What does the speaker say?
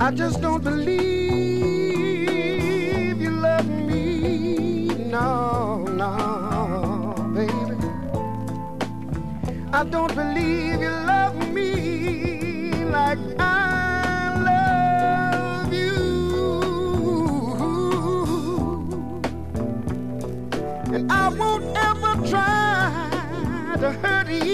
I just don't believe you love me. No, no, baby. I don't believe you love me like I love you. And I won't ever try to hurt you.